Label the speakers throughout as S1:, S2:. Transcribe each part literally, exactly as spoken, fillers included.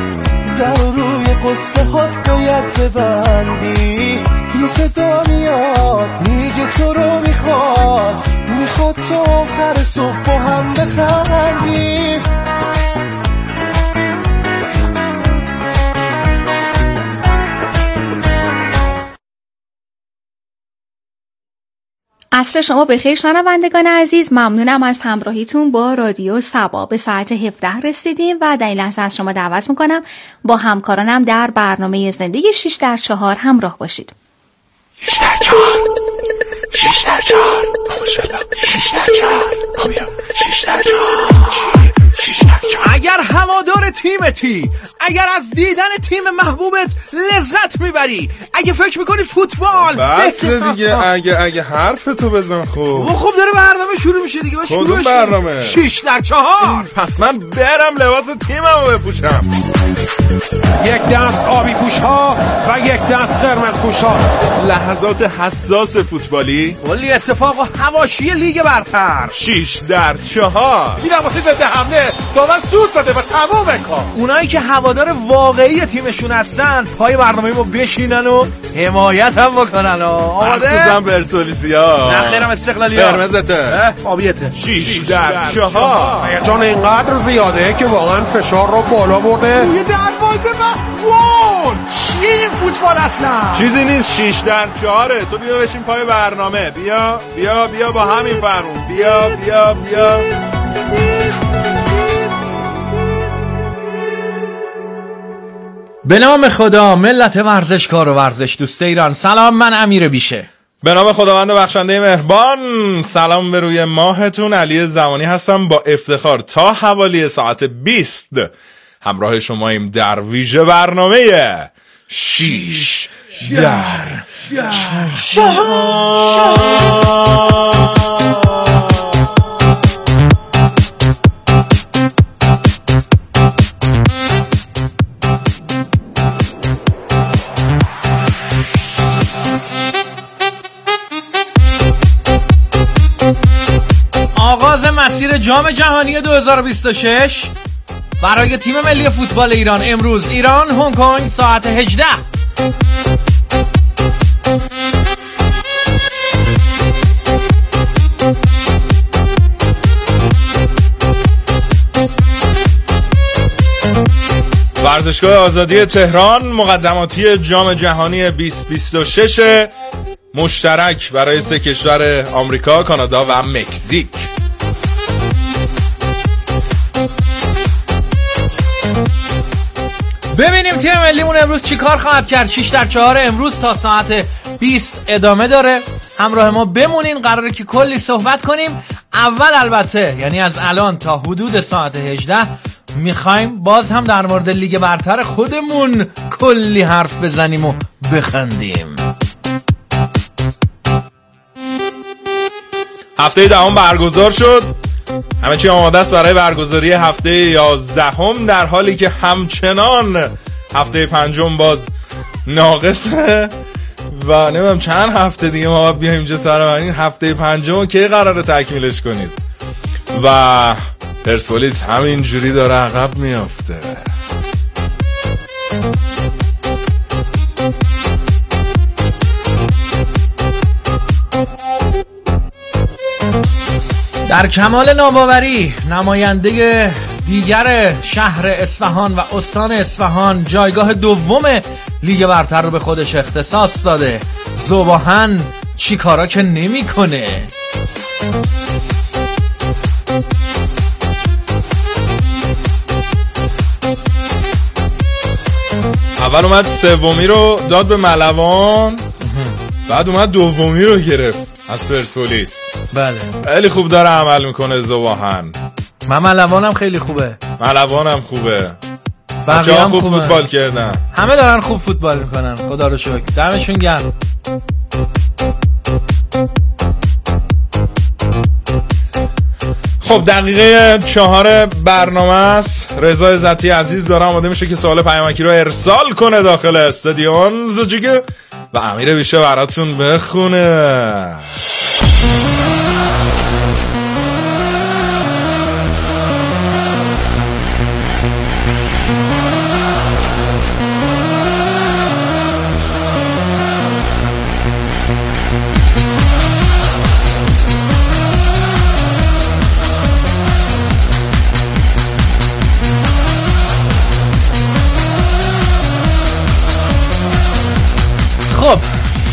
S1: در روی قصه ها باید ببندی. یه صدا میاد میگه تو رو میخواد، میخواد تو آخر صبح با هم بخندیم.
S2: عصر شما بخیر شنوندگان عزیز، ممنونم از همراهیتون با رادیو سبا. به ساعت هفده رسیدیم و در این لحظه از شما دعوت میکنم با همکارانم در برنامه زندگی شش در چهار همراه باشید.
S3: شش در چهار شش در چهار ماشاءالله شش در چهار شش در چهار شش در چهار.
S4: اگر هوادار تیمتی، اگر از دیدن تیم محبوبت لذت میبری، اگه فکر میکنی فوتبال
S5: بس دیگه، اگه اگه حرف تو بزن. خب
S4: خب داره برنامه شروع میشه دیگه،
S5: کدوم برنامه؟
S4: شش در چهار.
S5: پس من برم لباس تیممو بپوشم.
S4: یک دست آبی پوش ها و یک دست قرمز پوش ها.
S5: لحظات حساس فوتبالی،
S4: کلی اتفاق و حواشی لیگ برتر.
S5: شش در چهار.
S4: میرم واسه ضد حمله، با من سود زده و تمام کار. اونایی که هوادار واقعی تیمشون هستن پای برنامه ما بشینن و حمایت هم بکنن. آماده؟
S5: خصوصا پرسپولیسیا.
S4: نه خیرم استقلالیا.
S5: قرمزته.
S4: آبیته.
S5: شش در چهار.
S4: هیجان اینقدر زیاده که واقعا فشار رو بالا برده. روی دروازه و گل. چیه این فوتبال اصلا؟
S5: چیزی نیست، شش در چهاره. تو بیا بشین پای برنامه. بیا بیا بیا با همین فرمون. بیا بیا بیا.
S4: به نام خدا، ملت ورزشکار و ورزش دوست ایران، سلام. من امیر بیشه.
S5: به نام خداوند بخشنده مهربان، سلام به روی ماهتون. علی زمانی هستم با افتخار تا حوالی ساعت بیست همراه شماییم در ویژه برنامه شیش در چهار.
S4: آغاز مسیر جام جهانی دو هزار و بیست و شش برای تیم ملی فوتبال ایران. امروز ایران هنگ کنگ ساعت هجده.
S5: ورزشگاه آزادی تهران مقدماتی جام جهانی بیست بیست و شش مشترک برای سه کشور آمریکا، کانادا و مکزیک.
S4: ببینیم تیم ملیمون امروز چی کار خواهد کرد. شش در چهار امروز تا ساعت بیست ادامه داره. همراه ما بمونین، قراره که کلی صحبت کنیم. اول البته یعنی از الان تا حدود ساعت هجده میخوایم باز هم در مورد لیگ برتر خودمون کلی حرف بزنیم و بخندیم.
S5: هفته دهم برگزار شد، همه چی آماده است برای برگزاری هفته یازدهم، در حالی که همچنان هفته پنجم باز ناقصه و نمیدونم چند هفته دیگه ما باید بیایم اینجا سرمنین. هفته پنجم که قراره تکمیلش کنید و پرسپولیس همین جوری داره عقب میافته.
S4: در کمال ناباوری نماینده دیگر شهر اصفهان و استان اصفهان جایگاه دوم لیگ برتر رو به خودش اختصاص داده. ذوباهن چی کارا که نمی کنه.
S5: اول اومد سومی رو داد به ملوان، بعد اومد دومی رو گرفت از پرسپولیس.
S4: بله
S5: خیلی خوب داره عمل میکنه ذوباهن.
S4: من ملوانم خیلی خوبه.
S5: ملوانم خوبه.
S4: بقیه هم
S5: خوب
S4: خوبه.
S5: فوتبال کردن.
S4: همه دارن خوب فوتبال میکنن، خدا رو شکر. دمشون گرم.
S5: خب دقیقه چهار برنامه است. رضا عزتی عزیز داره آماده میشه که سوال پیامکی رو ارسال کنه داخل استادیوم زجیگه و امیر بیشه براتون بخونه.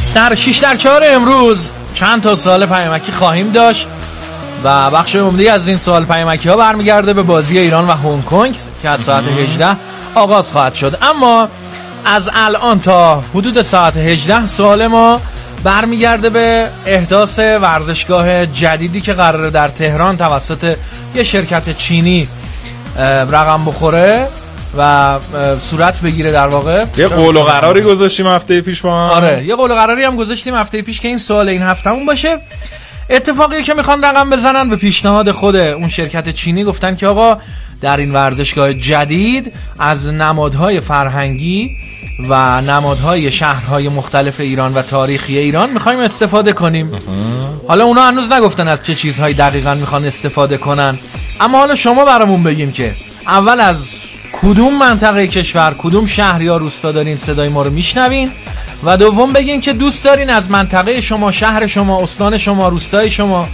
S4: در شش در چهار امروز چند تا سوال پیامکی خواهیم داشت و بخش عمده از این سوال پیامکی ها برمیگرده به بازی ایران و هنگ کنگ که از ساعت هجده آغاز خواهد شد. اما از الان تا حدود ساعت هجده سوال ما برمیگرده به احداث ورزشگاه جدیدی که قراره در تهران توسط یه شرکت چینی رقم بخوره و صورت بگیره. در واقع
S5: یه قول و قراری گذاشتیم هفته پیش ما.
S4: آره یه قول و قراری هم گذاشتیم هفته پیش که این سوال این هفتمون باشه. اتفاقی که میخوان رقم بزنن به پیشنهاد خود اون شرکت چینی گفتن که آقا در این ورزشگاه جدید از نمادهای فرهنگی و نمادهای شهرهای مختلف ایران و تاریخی ایران میخوایم استفاده کنیم. حالا اونا هنوز نگفتن از چه چیزهایی دقیقاً میخوان استفاده کنن، اما حالا شما برامون بگیم که اول از کدوم منطقه کشور، کدوم شهر یا روستا دارین صدای ما رو میشنوین و دوم بگین که دوست دارین از منطقه شما، شهر شما، استان شما، روستای شما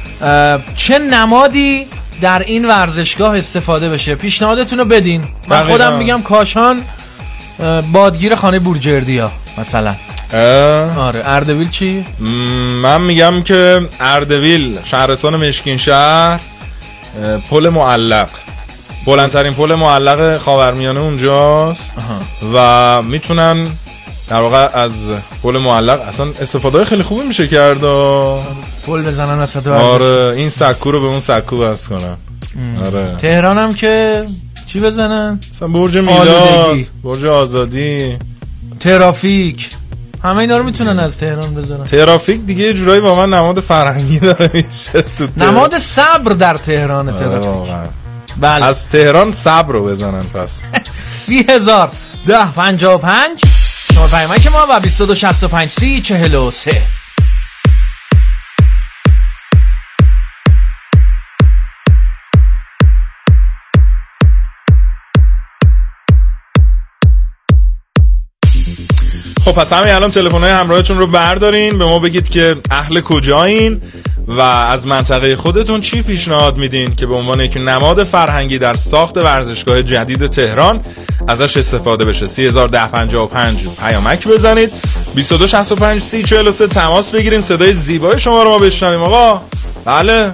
S4: چه نمادی در این ورزشگاه استفاده بشه. پیشنهادتون رو بدین. من خودم میگم کاشان بادگیر خانه بورجردیا مثلا. آره اردبیل چی؟
S5: من میگم که اردبیل شهرستان مشکین شهر، پل معلق، بلندترین پل معلق خاورمیانه اونجاست و میتونن در واقع از پل معلق اصلا استفاده خیلی خوبی میشه کرد و
S4: پل بزنن وسط ورزش.
S5: آره این سکو رو به اون سکو بس کنن. آره
S4: تهران هم که چی بزنن؟
S5: مثلا برج میلاد، برج آزادی،
S4: ترافیک، همه اینا رو میتونن از تهران بزنن.
S5: ترافیک دیگه یه جورایی واقعا نماد فرهنگی داره میشه تو تهران.
S4: نماد صبر در تهران ترافیک.
S5: بله از تهران صبر رو بزنن پس.
S4: سی هزار ده پنجاه و پنج شماره پیامک ما و بیست و دو شصت و پنج سی چهل و سه.
S5: خب پس همین الان تلفن‌های همراهتون رو بردارین، به ما بگید که اهل کجایین و از منطقه خودتون چی پیشنهاد میدین که به عنوان یک نماد فرهنگی در ساخت ورزشگاه جدید تهران ازش استفاده بشه. سی هزار ده پنجاه و پنج پیامک بزنید، بیست و دو شصت و پنج سی چهل و سه تماس بگیرین، صدای زیبای شما رو ما بشنویم. آقا بله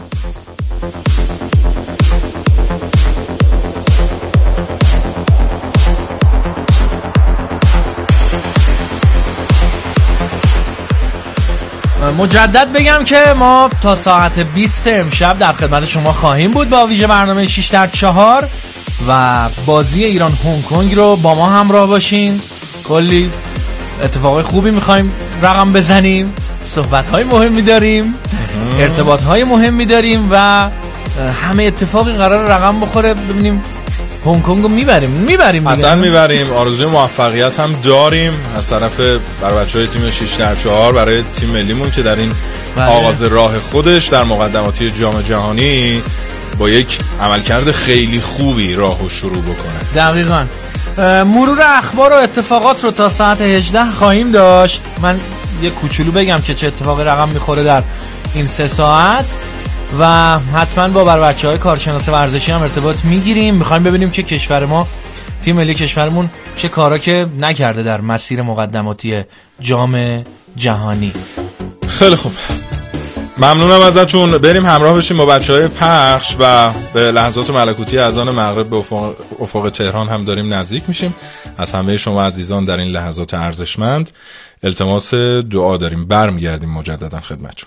S4: مجدد بگم که ما تا ساعت بیست امشب در خدمت شما خواهیم بود با ویژه برنامه شش در چهار و بازی ایران هنگ کنگ رو با ما همراه باشین. کلی اتفاقای خوبی میخوایم رقم بزنیم، صحبت‌های مهمی داریم، ارتباط‌های مهمی داریم و همه اتفاقی قرار رقم بخوره. ببینیم هنگ کنگ رو میبریم میبریم
S5: حتما میبریم. آرزوی موفقیت هم داریم از طرف برای بچهای تیم شش در چهار، برای تیم ملیمون که در این بله. آغاز راه خودش در مقدماتی جام جهانی با یک عملکرد خیلی خوبی راهو شروع بکنه.
S4: دقیقاً. مرور اخبار و اتفاقات رو تا ساعت هجده خواهیم داشت. من یه کوچولو بگم که چه اتفاقی رقم میخوره در این سه ساعت و حتما با بر بچه‌های کارشناس ورزشی هم ارتباط میگیریم. میخوایم ببینیم که کشور ما، تیم ملی کشورمون چه کارا که نکرده در مسیر مقدماتی جام جهانی.
S5: خیلی خوب، ممنونم ازتون. بریم همراه بشیم با بچه‌های پخش و به لحظات ملکوتی اذان مغرب به افق, افق تهران هم داریم نزدیک میشیم. از همه شما عزیزان در این لحظات ارزشمند التماس دعا داریم. برمیگردیم مجددا خدمتتون.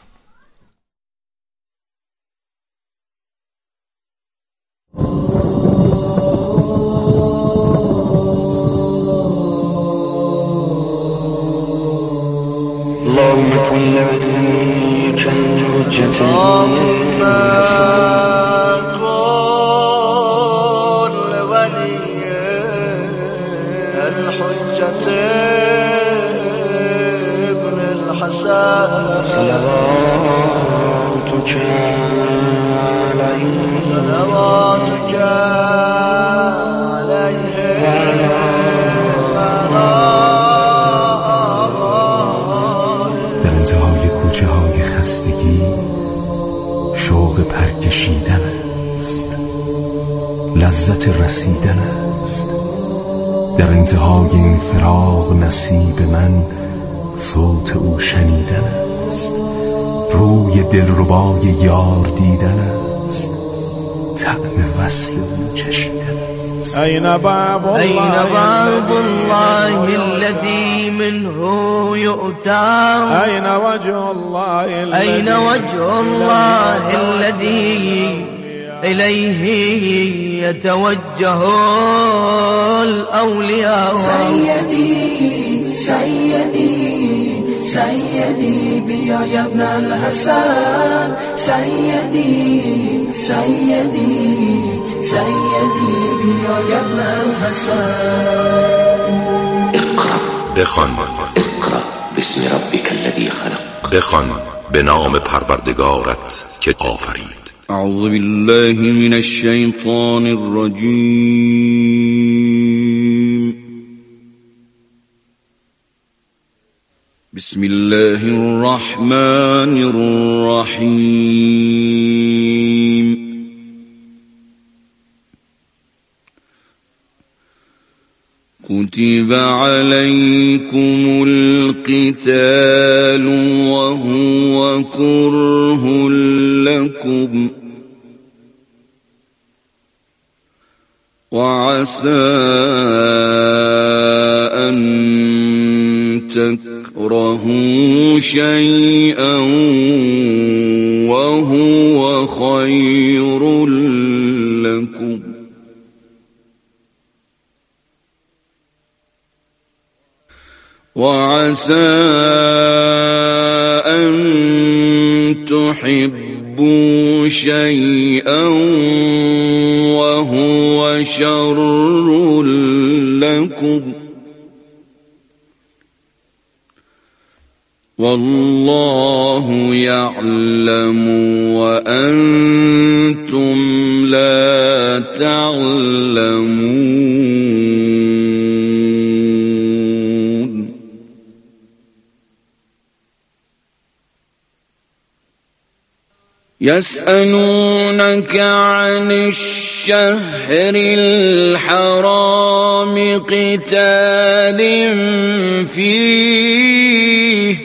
S6: اللهم كن لوليك الحجة اللهم كن لوليك الحجة ابن الحسن صلواتك عليه صلواتك عليه
S3: در انتهای کوچه های خستگی شوق پرکشیدن است، لذت رسیدن است. در انتهای این فراق نصیب من
S1: صوت او شنیدن است، روی دلربای یار دیدن است، طعم وصل او چشیدن است.
S6: أين باب الله, أين باب الله الذي منه يؤتى؟ أين وجه الله أين وجه الله الذي إليه يتوجه الأولياء؟
S7: سيدي سيدي سيدي بيا يا ابن الحسن، سيدي سيدي سيدي بيا يا ابن الحسن.
S3: بخوان
S8: اقرأ باسم ربك الذي خلق.
S3: بخوان به نام پروردگارت که آفرید.
S9: اعوذ بالله من الشیطان الرجیم. بسم الله الرحمن الرحیم. كتب عليكم القتال وهو كره لكم وعسى أن تكرهوا شيئا وهو خير لكم وعسى أن تحبوا شيئا وهو شر لكم والله يعلم وأنتم لا تعلمون. يسألونك عن الشهر الحرام قتال فيه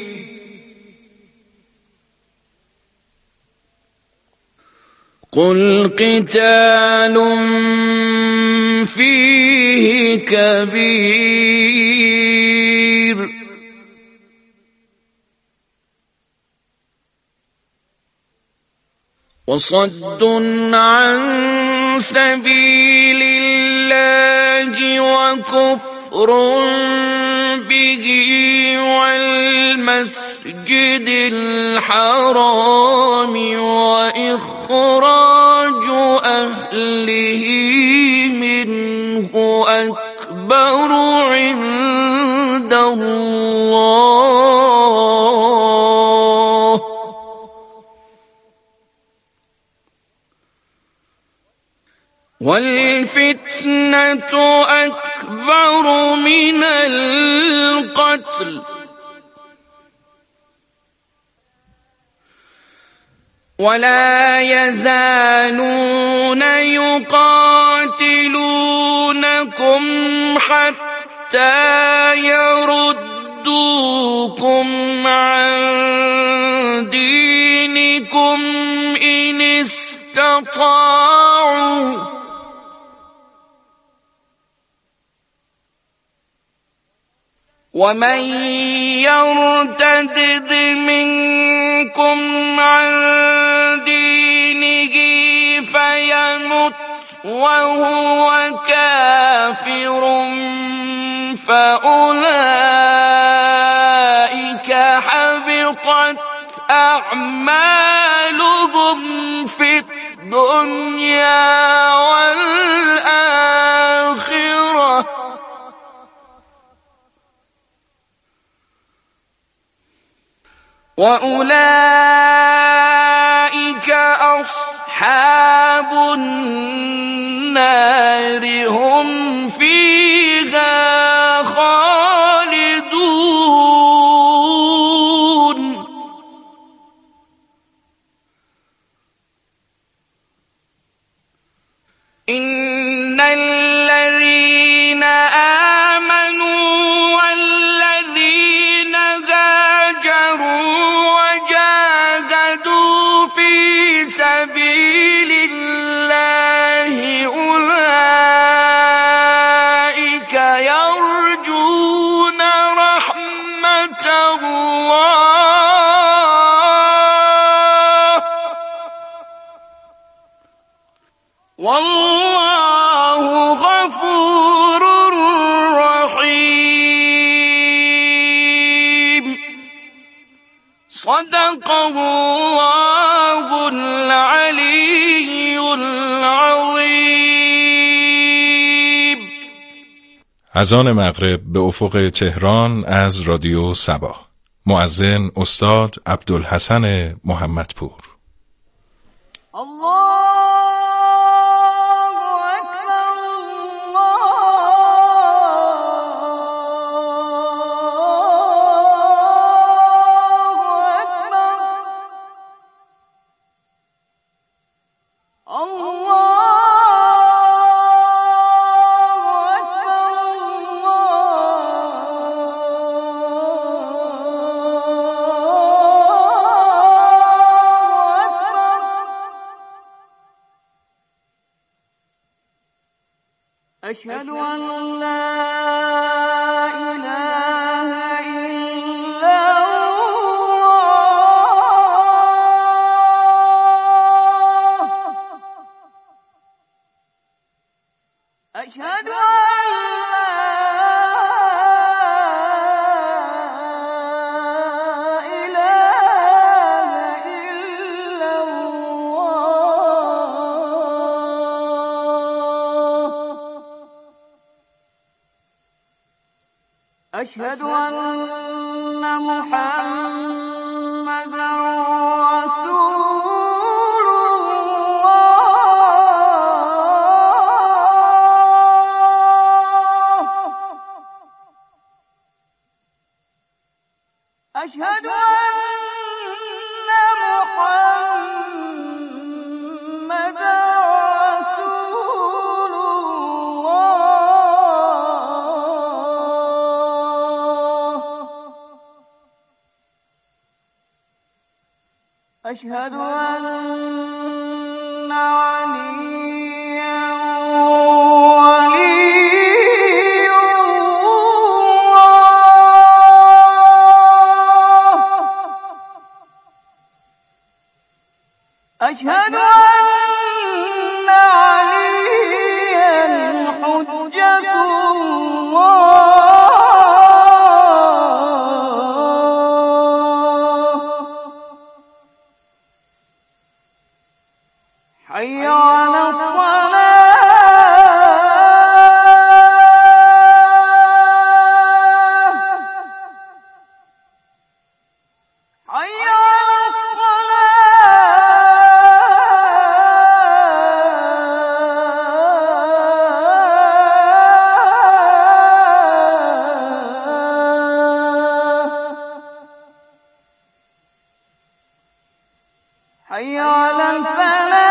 S9: قل قتال فيه كبير وصد عن سبيل الله وكفر به والمسجد الحرام وإخراج أهله منه أكبر عند الله والفتنة أكبر من القتل ولا يزالون يقاتلونكم حتى يردوكم عن دينكم إن استطاعوا ومن يرتد منكم عن دينه فيمت وهو كافر فأولئك حبطت أعمالهم في الدنيا والآخرة وأولئك أصحاب النار هم فيها خالدون. إن الذين آمنوا والذين هادوا صدق الله العلی العظیم.
S5: اذان مغرب به افق تهران از رادیو صبا. مؤذن استاد عبدالحسن محمدپور.
S9: الله أشهد أن لا إله إلا الله. أشهد أن أشهد أن محمدا رسول الله. أشهد أن محمدا أشهد أن عليا ولي الله. أشهد أن عليا حجة الله. حي على الصلاة. حي على الصلاة. حي على الفلاح.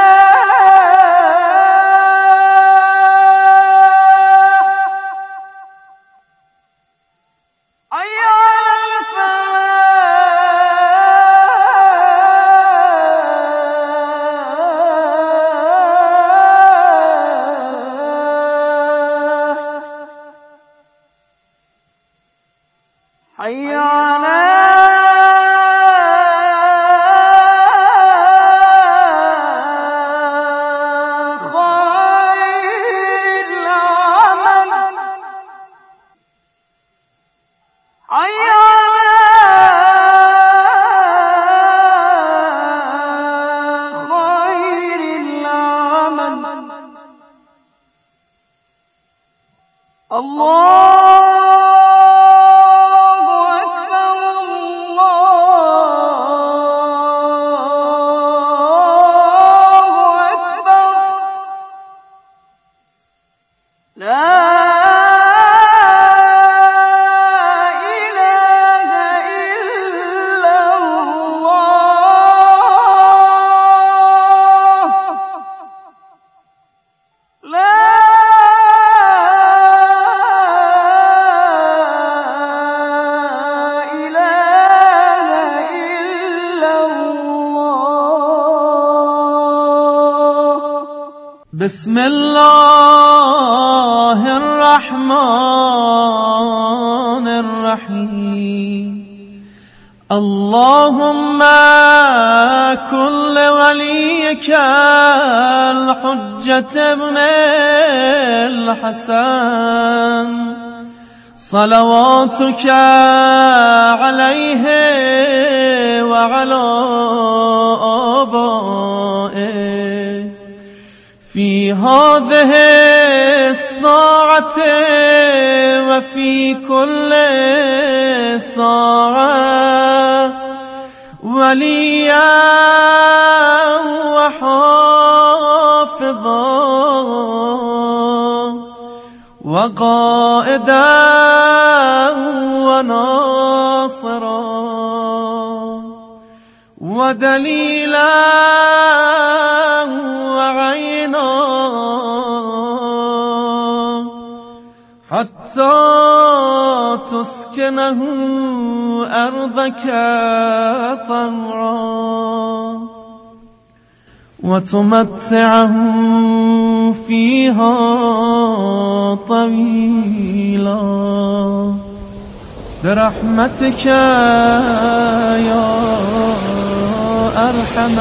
S9: حي على خير العمل. حي على خير العمل. الله بسم الله الرحمن الرحيم. اللهم كن لوليك الحجة ابن الحسن صلواتك عليه وعلى آبائه في هذه الساعة وفي كل ساعة وليا وحافظا وقائدا وناصرا ودليلا وعينا حتى تسكنه أرضك طوعا وتمتعه فيها طويلا برحمتك يا أرحم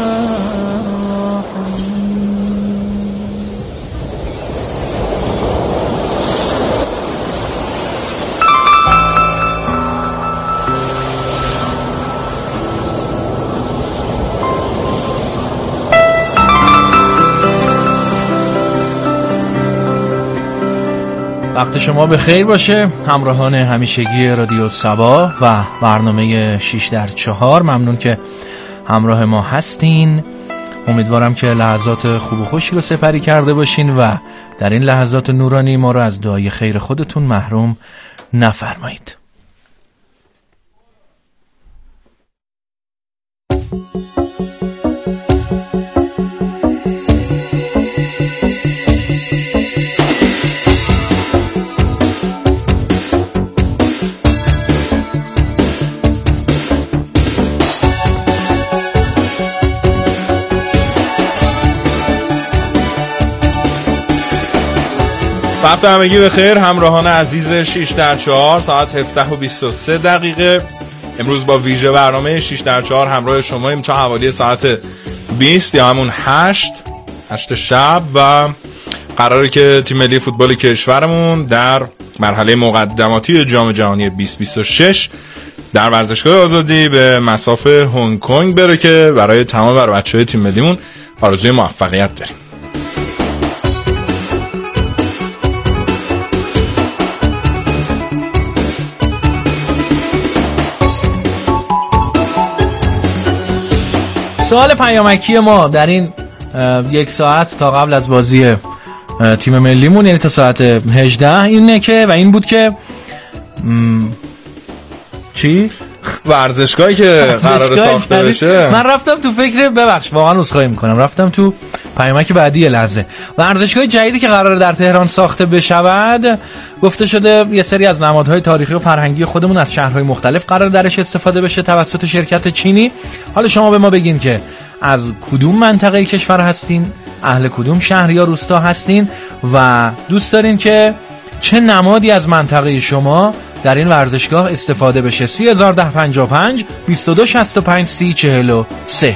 S4: وقت شما به خیر باشه همراهان همیشگی رادیو صبا و برنامه شش در چهار. ممنون که همراه ما هستین. امیدوارم که لحظات خوب و خوشی رو سپری کرده باشین و در این لحظات نورانی ما رو از دعای خیر خودتون محروم نفرمایید.
S5: وقت همگی به خیر همراهان عزیز شش در چهار، ساعت هفده و بیست و سه دقیقه. امروز با ویژه برنامه شش در چهار همراه شماییم تا حوالی ساعت بیست یا همون هشت هشت شب و قراره که تیم ملی فوتبال کشورمون در مرحله مقدماتی جام جهانی بیست بیست و شش در ورزشگاه آزادی به مساف هنگ کنگ بره که برای تمام بر بچه‌های تیم ملیمون آرزوی موفقیت داریم.
S4: سوال پیامکی ما در این یک ساعت تا قبل از بازی تیم ملیمون، یعنی تا ساعت هجده، اینه که و این بود که م... چی؟
S5: ورزشگاهی که قراره ساخته بشه.
S4: من رفتم تو فکر، ببخش واقعا عذرخواهی میکنم، رفتم تو پیامک بعدی یه لحظه. ورزشگاه جدیدی که قراره در تهران ساخته بشود، گفته شده یه سری از نمادهای تاریخی و فرهنگی خودمون از شهرهای مختلف قرار درش استفاده بشه توسط شرکت چینی. حالا شما به ما بگین که از کدوم منطقه کشور هستین، اهل کدوم شهر یا روستا هستین و دوست دارین که چه نمادی از منطقه شما در این ورزشگاه استفاده بشه. سی هزار ده پنجاه و پنج بیست و دو شصت و پنج سی چهل و سه.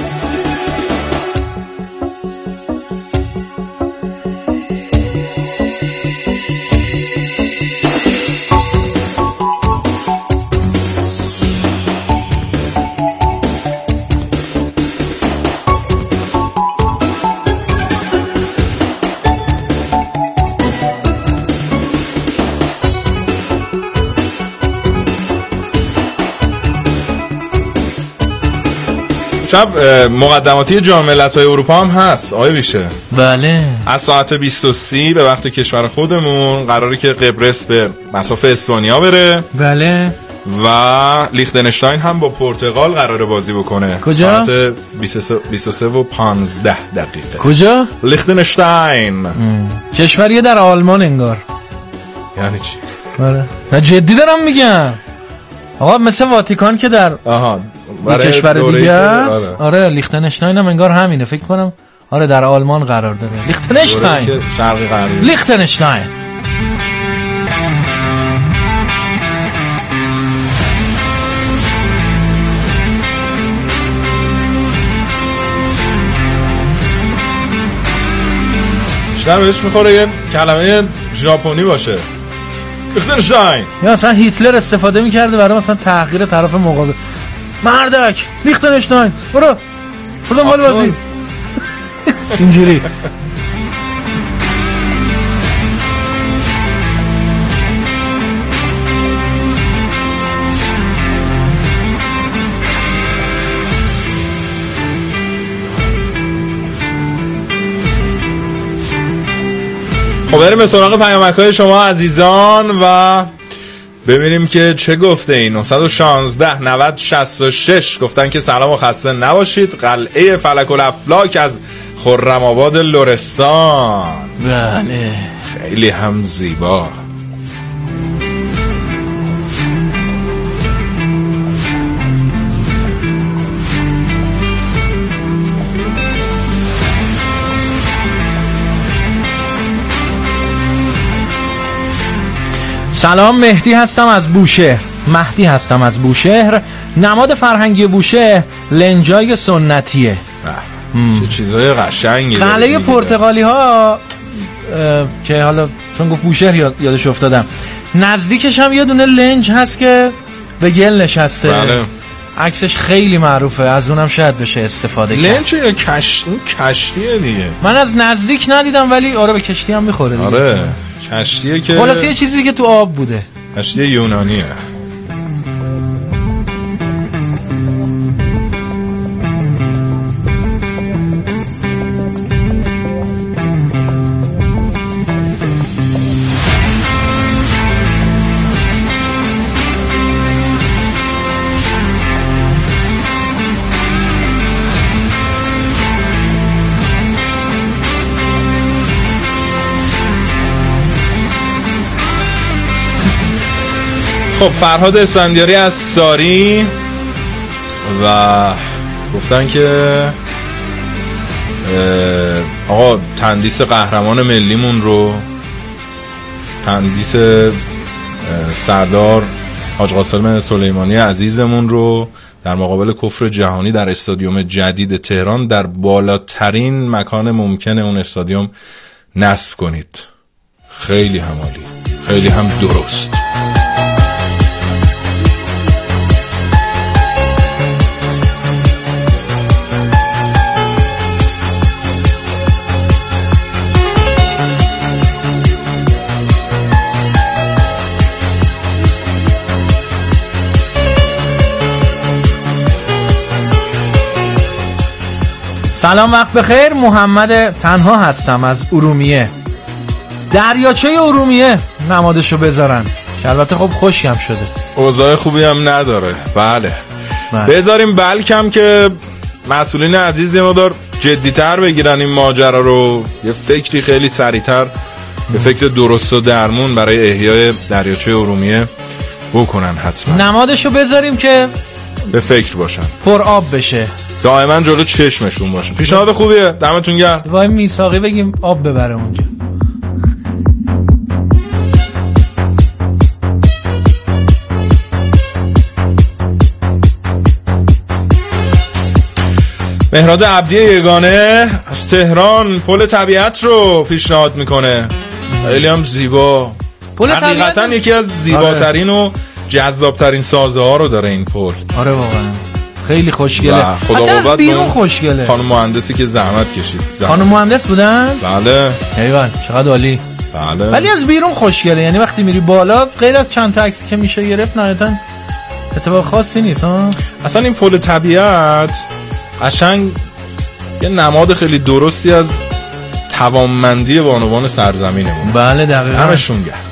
S5: شب مقدماتی جام ملت‌های اروپا هم هست آقای بیشه.
S4: بله.
S5: از ساعت بیست و سه به وقت کشور خودمون قراره که قبرس به مسافه اسپانیا بره.
S4: بله.
S5: و لیختنشتاین هم با پرتغال قراره بازی بکنه.
S4: کجا؟
S5: ساعت بیست و سه و پانزده دقیقه.
S4: کجا؟
S5: لیختنشتاین.
S4: کشوریه در آلمان انگار.
S5: یعنی چی؟
S4: بله. نه جدی دارم میگم. آقا مثل واتیکان که در
S5: آها
S4: کشور دیگه است. آره, آره لیختنشتاین هم انگار همینه فکر کنم. آره در آلمان قرار داره. لیختنشتاین
S5: شرقی غربی.
S4: لیختنشتاین.
S5: بیشتر بهش میخوره یه کلمه ژاپنی باشه. لیختنشتاین.
S4: یا مثلا هیتلر استفاده میکرده برای مثلا تحقیر طرف مقابل. مردک لیختنشتاین برو برو دنبال بازی. اینجوری.
S5: خب بریم به سراغ پیامک‌های شما عزیزان و ببینیم که چه گفته این. نه یک شش نود شصت و شش گفتن که سلام و خسته نباشید. قلعه فلک الافلاک از خرم آباد لرستان.
S4: بله
S5: خیلی هم زیبا.
S4: سلام، مهدی هستم از بوشهر. مهدی هستم از بوشهر. نماد فرهنگی بوشهر لنجای سنتیه.
S5: چه چیزای قشنگی.
S4: قلعه پرتغالی ها که حالا چون گفت بوشهر یاد یادش افتادم، نزدیکش هم یه دونه لنج هست که به گل نشسته.
S5: بله.
S4: عکسش خیلی معروفه، از اونم شاید بشه استفاده کرد.
S5: لنج یا کشتی؟ کشتیه دیگه.
S4: من از نزدیک ندیدم ولی آره به کشتی هم میخوره دیگه.
S5: آره کشتیه که
S4: خلاص یه چیزی که تو آب بوده.
S5: کشتی یونانیه. خب فرهاد اسفندیاری از ساری و گفتن که آقا تندیس قهرمان ملیمون رو، تندیس سردار حاج قاسم سلیمانی عزیزمون رو در مقابل کفر جهانی در استادیوم جدید تهران در بالاترین مکان ممکن اون استادیوم نصب کنید. خیلی هم عالی، خیلی هم درست.
S4: سلام وقت بخیر، محمد تنها هستم از ارومیه. دریاچه ارومیه نمادشو بذارن که البته خب خوشیم شده،
S5: اوضاع خوبی هم نداره. بله, بله. بذاریم بلکم که مسئولین عزیز یه مقدار جدی‌تر بگیرن این ماجرا رو، یه فکری خیلی سریع‌تر، یه فکر درست و درمون برای احیای دریاچه ارومیه بکنن. حتما
S4: نمادشو بذاریم که
S5: به فکر باشن،
S4: پر آب بشه،
S5: دائما جلو چشمشون باشن. پیشنهاد خوبیه، دمتون گرم.
S4: وای میثاقی بگیم آب ببره اونجا.
S5: مهراد عبدی یگانه از تهران پل طبیعت رو پیشنهاد میکنه. خیلی هم زیبا، حقیقتا یکی از زیباترین آره. و جذابترین سازه ها رو داره این پل.
S4: آره واقعا خیلی خوشگله.
S5: خدا قوت
S4: بیرون خوشگله.
S5: خانم مهندسی که زحمت کشید. زحمت.
S4: خانم مهندس بودن؟
S5: بله.
S4: ایوان چقدر عالی.
S5: بله.
S4: ولی از بیرون خوشگله، یعنی وقتی میری بالا غیر از چند تا عکسی که میشه گرفت نهایتا اتفاق خاصی نیست ها.
S5: اصلا این پل طبیعت قشنگ یه نماد خیلی درستی از توانمندی بانوان سرزمینمون.
S4: بله دقیقاً.
S5: همشون گرد.